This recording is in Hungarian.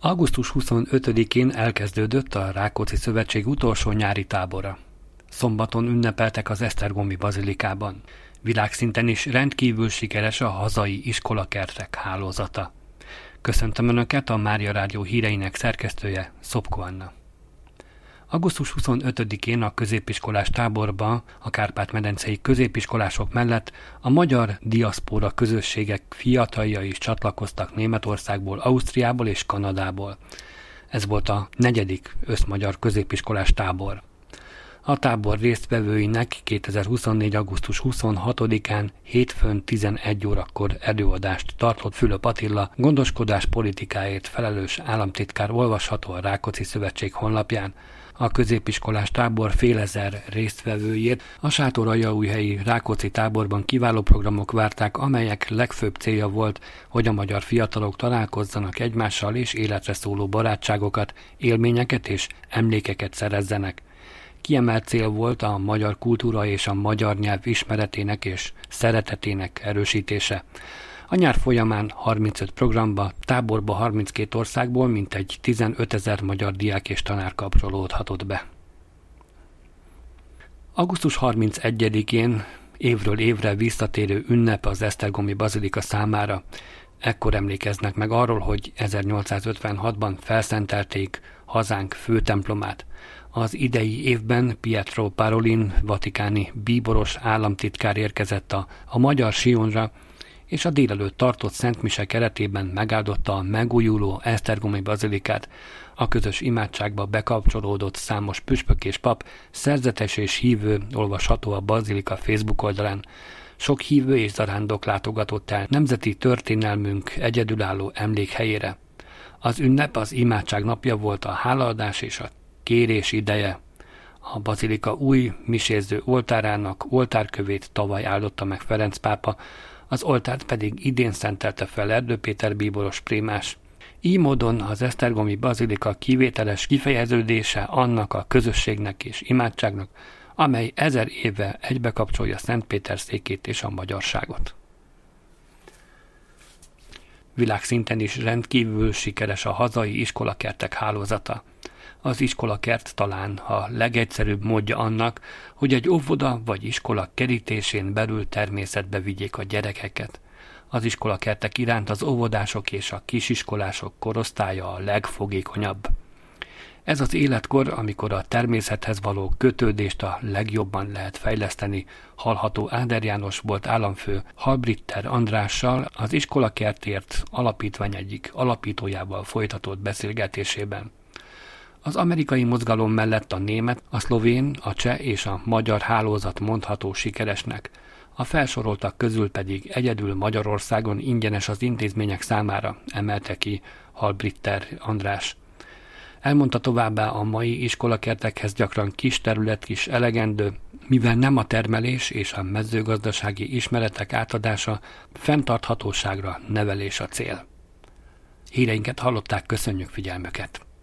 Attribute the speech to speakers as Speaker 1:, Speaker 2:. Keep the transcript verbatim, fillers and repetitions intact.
Speaker 1: augusztus huszonötödikén elkezdődött a Rákóczi Szövetség utolsó nyári tábora. Szombaton ünnepeltek az Esztergomi bazilikában. Világszinten is rendkívül sikeres a hazai iskolakertek hálózata. Köszöntöm Önöket, a Mária Rádió híreinek szerkesztője, Szopko Anna. augusztus huszonötödikén a középiskolás táborba a kárpát-medencei középiskolások mellett a magyar diaszpóra közösségek fiataljai is csatlakoztak Németországból, Ausztriából és Kanadából. Ez volt a negyedik összmagyar középiskolás tábor. A tábor résztvevőinek kétezer-huszonnégy. augusztus huszonhatodikán hétfőn tizenegy órakor előadást tartott Fülöp Attila, gondoskodás politikáért felelős államtitkár olvasható a Rákóczi Szövetség honlapján. A középiskolás tábor félezer résztvevőjét a sátoraljaújhelyi Rákóczi táborban kiváló programok várták, amelyek legfőbb célja volt, hogy a magyar fiatalok találkozzanak egymással és életre szóló barátságokat, élményeket és emlékeket szerezzenek. Kiemelt cél volt a magyar kultúra és a magyar nyelv ismeretének és szeretetének erősítése. A nyár folyamán harmincöt programba, táborba harminckét országból mintegy tizenötezer magyar diák és tanár kapcsolódhatott be. augusztus harmincegyedikén évről évre visszatérő ünnep az esztergomi bazilika számára. Ekkor emlékeznek meg arról, hogy ezernyolcszázötvenhatban felszentelték hazánk főtemplomát. Az idei évben Pietro Parolin, vatikáni bíboros államtitkár érkezett a, a magyar Sionra, és a délelőtt tartott szentmise keretében megáldotta a megújuló esztergomi bazilikát. A közös imádságba bekapcsolódott számos püspök és pap, szerzetes és hívő olvasható a bazilika Facebook oldalán. Sok hívő és zarándok látogatott el nemzeti történelmünk egyedülálló emlékhelyére. Az ünnep az imádság napja volt, a hálaadás és a kérés ideje. A bazilika új miséző oltárának oltárkövét tavaly áldotta meg Ferenc pápa, az oltárt pedig idén szentelte fel Erdő Péter bíboros prémás. Így módon az esztergomi bazilika kivételes kifejeződése annak a közösségnek és imádságnak, amely ezer éve egybekapcsolja Szent Péter székét és a magyarságot. Világszinten is rendkívül sikeres a hazai iskolakertek hálózata. Az iskolakert talán a legegyszerűbb módja annak, hogy egy óvoda vagy iskola kerítésén belül természetbe vigyék a gyerekeket. Az iskolakertek iránt az óvodások és a kisiskolások korosztálya a legfogékonyabb. Ez az életkor, amikor a természethez való kötődést a legjobban lehet fejleszteni, hallható Áder János volt államfő Halbritter Andrással az Iskolakertért alapítvány egyik alapítójával folytatott beszélgetésében. Az amerikai mozgalom mellett a német, a szlovén, a cseh és a magyar hálózat mondható sikeresnek. A felsoroltak közül pedig egyedül Magyarországon ingyenes az intézmények számára, emelte ki Halbritter András. Elmondta továbbá, a mai iskolakertekhez gyakran kis terület is elegendő, mivel nem a termelés és a mezőgazdasági ismeretek átadása, fenntarthatóságra nevelés a cél. Híreinket hallották, köszönjük figyelmüket!